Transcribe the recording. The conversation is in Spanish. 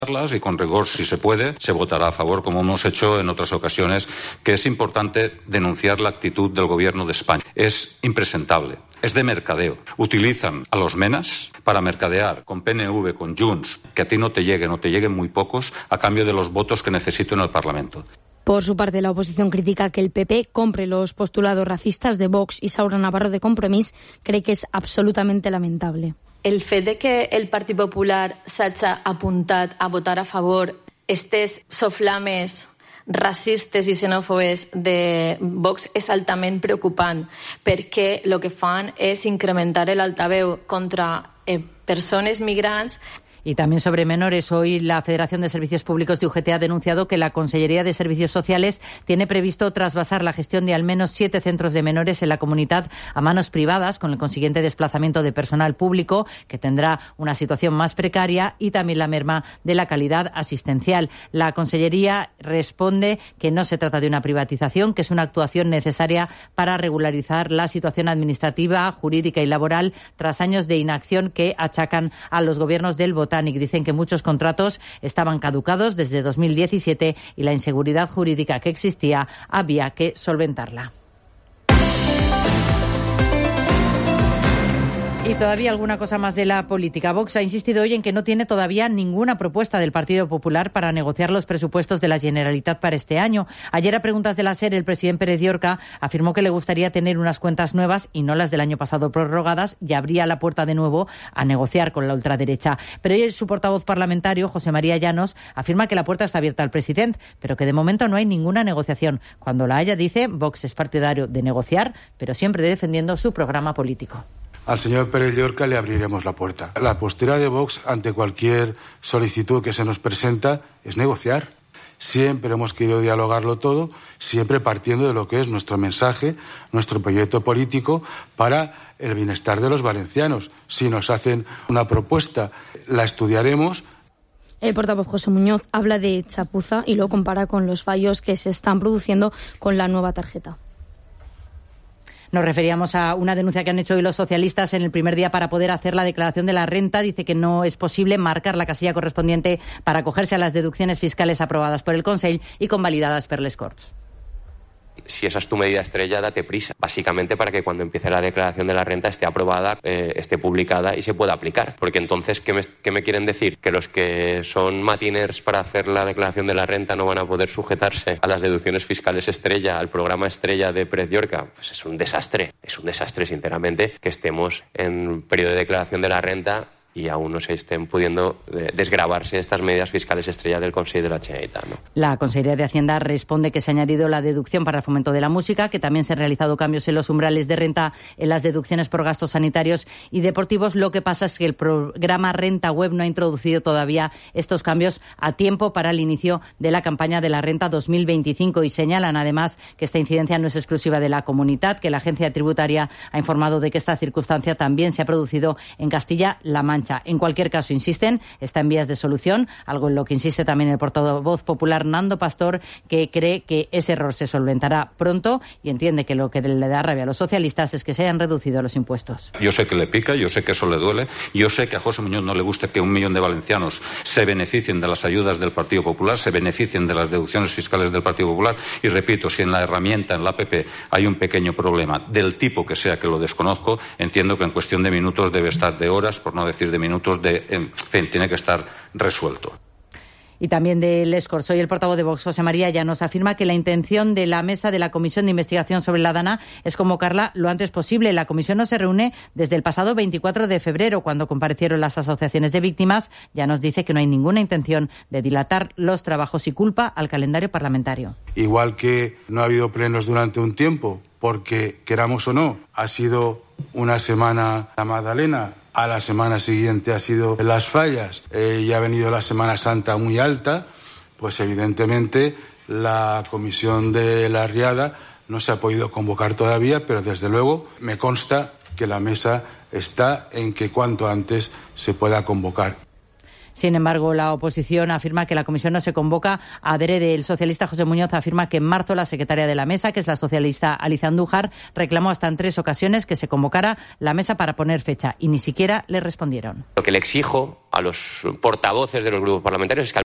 Y con rigor, si se puede, se votará a favor, como hemos hecho en otras ocasiones, que es importante denunciar la actitud del Gobierno de España. Es impresentable, es de mercadeo. Utilizan a los menas para mercadear con PNV, con Junts, que a ti no te lleguen muy pocos, a cambio de los votos que necesito en el Parlamento. Por su parte, la oposición critica que el PP compre los postulados racistas de Vox y Saura Navarro de Compromís cree que es absolutamente lamentable. El fet de que el Partit Popular s'hagi apuntat a votar a favor estes soflames racistes i xenòfobes de Vox és altament preocupant, perquè el que fan és incrementar l'altaveu contra persones migrants. Y también sobre menores, hoy la Federación de Servicios Públicos de UGT ha denunciado que la Consellería de Servicios Sociales tiene previsto trasvasar la gestión de al menos 7 centros de menores en la comunidad a manos privadas, con el consiguiente desplazamiento de personal público, que tendrá una situación más precaria, y también la merma de la calidad asistencial. La Consellería responde que no se trata de una privatización, que es una actuación necesaria para regularizar la situación administrativa, jurídica y laboral tras años de inacción que achacan a los gobiernos del Botánico. Dicen que muchos contratos estaban caducados desde 2017 y la inseguridad jurídica que existía había que solventarla. Y todavía alguna cosa más de la política. Vox ha insistido hoy en que no tiene todavía ninguna propuesta del Partido Popular para negociar los presupuestos de la Generalitat para este año. Ayer, a preguntas de la SER, el presidente Pérez Llorca afirmó que le gustaría tener unas cuentas nuevas y no las del año pasado prorrogadas, y abría la puerta de nuevo a negociar con la ultraderecha. Pero hoy su portavoz parlamentario, José María Llanos, afirma que la puerta está abierta al presidente, pero que de momento no hay ninguna negociación. Cuando la haya, dice, Vox es partidario de negociar, pero siempre defendiendo su programa político. Al señor Pérez Llorca le abriremos la puerta. La postura de Vox ante cualquier solicitud que se nos presenta es negociar. Siempre hemos querido dialogarlo todo, siempre partiendo de lo que es nuestro mensaje, nuestro proyecto político para el bienestar de los valencianos. Si nos hacen una propuesta, la estudiaremos. El portavoz José Muñoz habla de chapuza y lo compara con los fallos que se están produciendo con la nueva tarjeta. Nos referíamos a una denuncia que han hecho hoy los socialistas en el primer día para poder hacer la declaración de la renta. Dice que no es posible marcar la casilla correspondiente para acogerse a las deducciones fiscales aprobadas por el Consell y convalidadas por les Corts. Si esa es tu medida estrella, date prisa, básicamente para que cuando empiece la declaración de la renta esté aprobada, esté publicada y se pueda aplicar. Porque entonces, ¿qué me quieren decir? ¿Que los que son matiners para hacer la declaración de la renta no van a poder sujetarse a las deducciones fiscales estrella, al programa estrella de Pérez Llorca? Pues es un desastre, sinceramente, que estemos en periodo de declaración de la renta y aún no se estén pudiendo desgravarse estas medidas fiscales estrella del Consell de la Generalitat, ¿no? La Consellería de Hacienda responde que se ha añadido la deducción para el fomento de la música, que también se han realizado cambios en los umbrales de renta en las deducciones por gastos sanitarios y deportivos. Lo que pasa es que el programa Renta Web no ha introducido todavía estos cambios a tiempo para el inicio de la campaña de la renta 2025, y señalan además que esta incidencia no es exclusiva de la comunidad, que la agencia tributaria ha informado de que esta circunstancia también se ha producido en Castilla-La Mancha. En cualquier caso, insisten, está en vías de solución, algo en lo que insiste también el portavoz popular Nando Pastor, que cree que ese error se solventará pronto y entiende que lo que le da rabia a los socialistas es que se hayan reducido los impuestos. Yo sé que le pica, yo sé que eso le duele, yo sé que a José Muñoz no le gusta que 1 millón de valencianos se beneficien de las ayudas del Partido Popular, se beneficien de las deducciones fiscales del Partido Popular, y repito, si en la herramienta, en la APP, hay un pequeño problema del tipo que sea, que lo desconozco, entiendo que en cuestión de minutos debe estar, de horas, por no decir de minutos, en fin, tiene que estar resuelto. Y también de les Corts. Hoy el portavoz de Vox, José María Llanos, afirma que la intención de la mesa de la Comisión de Investigación sobre la Dana es convocarla lo antes posible. La comisión no se reúne desde el pasado 24 de febrero, cuando comparecieron las asociaciones de víctimas. Llanos dice que no hay ninguna intención de dilatar los trabajos y culpa al calendario parlamentario. Igual que no ha habido plenos durante un tiempo, porque, queramos o no, ha sido una semana la Magdalena, a la semana siguiente ha sido las Fallas, y ha venido la Semana Santa muy alta, pues evidentemente la comisión de la Riada no se ha podido convocar todavía, pero desde luego me consta que la mesa está en que cuanto antes se pueda convocar. Sin embargo, la oposición afirma que la comisión no se convoca adrede. El socialista José Muñoz afirma que en marzo la secretaria de la mesa, que es la socialista Alicia Andújar, reclamó hasta en 3 ocasiones que se convocara la mesa para poner fecha y ni siquiera le respondieron. Lo que le exijo a los portavoces de los grupos parlamentarios es que